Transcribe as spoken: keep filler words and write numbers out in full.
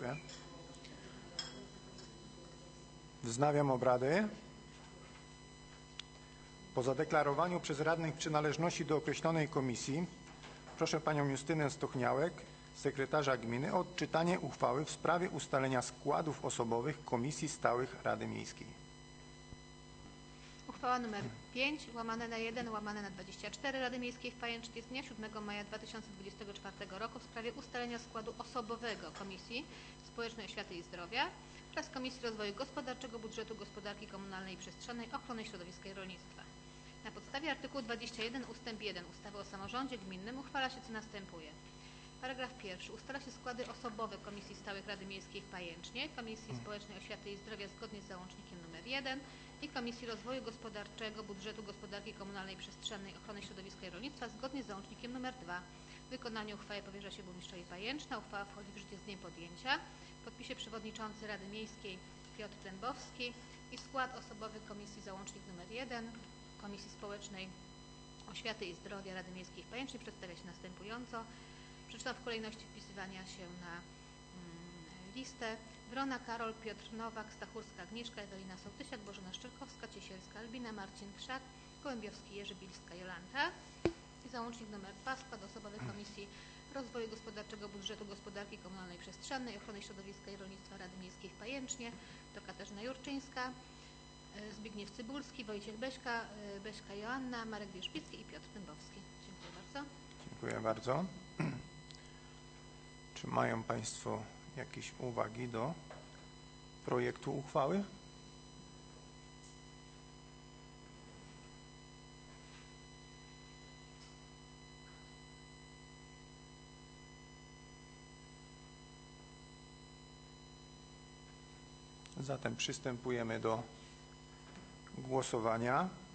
Dziękuję. Wznawiam obrady. Po zadeklarowaniu przez radnych przynależności do określonej komisji proszę panią Justynę Stochniałek, sekretarza gminy, o odczytanie uchwały w sprawie ustalenia składów osobowych Komisji Stałych Rady Miejskiej. Uchwała nr pięć łamane na jeden łamane na dwadzieścia cztery Rady Miejskiej w Pajęczynie z dnia siódmego maja dwa tysiące dwudziestego czwartego roku w sprawie ustalenia składu osobowego Komisji Społecznej Oświaty i Zdrowia oraz Komisji Rozwoju Gospodarczego, Budżetu Gospodarki Komunalnej i Przestrzennej, Ochrony Środowiska i Rolnictwa. Na podstawie artykułu dwudziestego pierwszego ustęp jeden ustawy o samorządzie gminnym uchwala się, co następuje. Paragraf pierwszy. Ustala się składy osobowe Komisji Stałych Rady Miejskiej w Pajęcznie, Komisji Społecznej Oświaty i Zdrowia zgodnie z załącznikiem nr jeden i Komisji Rozwoju Gospodarczego, Budżetu Gospodarki Komunalnej i Przestrzennej, Ochrony Środowiska i Rolnictwa zgodnie z załącznikiem nr dwa. Wykonanie uchwały powierza się burmistrzowi Pajęczna. Uchwała wchodzi w życie z dniem podjęcia. W podpisie przewodniczący Rady Miejskiej Piotr Dębowski i skład osobowy Komisji załącznik nr jeden Komisji Społecznej Oświaty i Zdrowia Rady Miejskiej w Pajęcznie przedstawia się następująco. Przeczytam w kolejności wpisywania się na mm, listę. Wrona, Karol, Piotr Nowak, Stachurska, Agnieszka, Ewelina Sołtysiak, Bożena Szczerkowska, Ciesielska, Albina, Marcin Krzak, Gołębiowski, Jerzy, Bilska, Jolanta. I załącznik nr dwa. Skład osobowy Komisji Rozwoju Gospodarczego, Budżetu Gospodarki Komunalnej i Przestrzennej, Ochrony Środowiska i Rolnictwa Rady Miejskiej w Pajęcznie to Katarzyna Jurczyńska, Zbigniew Cybulski, Wojciech Beśka, Beśka Joanna, Marek Wierzbicki i Piotr Dębowski. Dziękuję bardzo. Dziękuję bardzo. Czy mają Państwo jakieś uwagi do projektu uchwały? Zatem przystępujemy do głosowania.